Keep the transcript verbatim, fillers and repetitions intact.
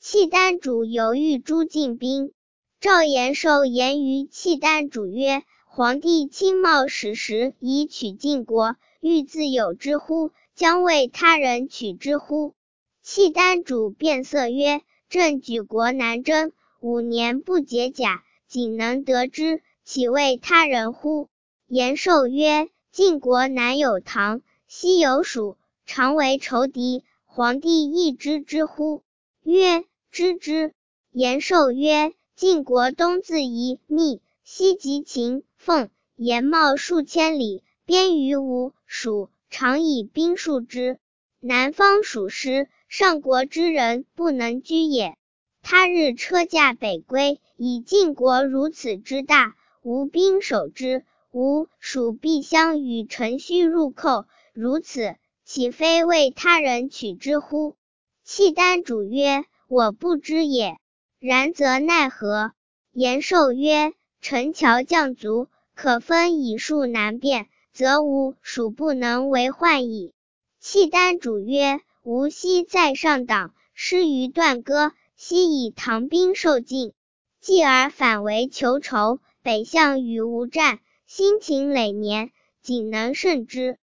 契丹主犹豫诸进兵。赵延寿言于契丹主曰：皇帝亲冒矢石以取晋国，欲自有之乎？将为他人取之乎？契丹主变色曰：朕举国南征，五年不解甲，仅能得之，岂为他人乎？延寿曰：晋国南有唐，西有蜀，常为仇敌，皇帝亦知之乎？曰：知之。延寿曰：晋国东自夷密，西及秦凤，延茂数千里，边于吴蜀，常以兵数之。南方属师，上国之人不能居也。他日车驾北归，以晋国如此之大，无兵守之，吴蜀必相与陈须入寇，如此，岂非为他人取之乎？契丹主曰：我不知也。然则奈何？延寿曰：陈桥将卒，可分以数难辨，则吴蜀不能为患矣。契丹主曰：吴昔在上党，失于断戈，昔以唐兵受晋，继而反为求仇，北向与吴战，辛勤累年，仅能胜之。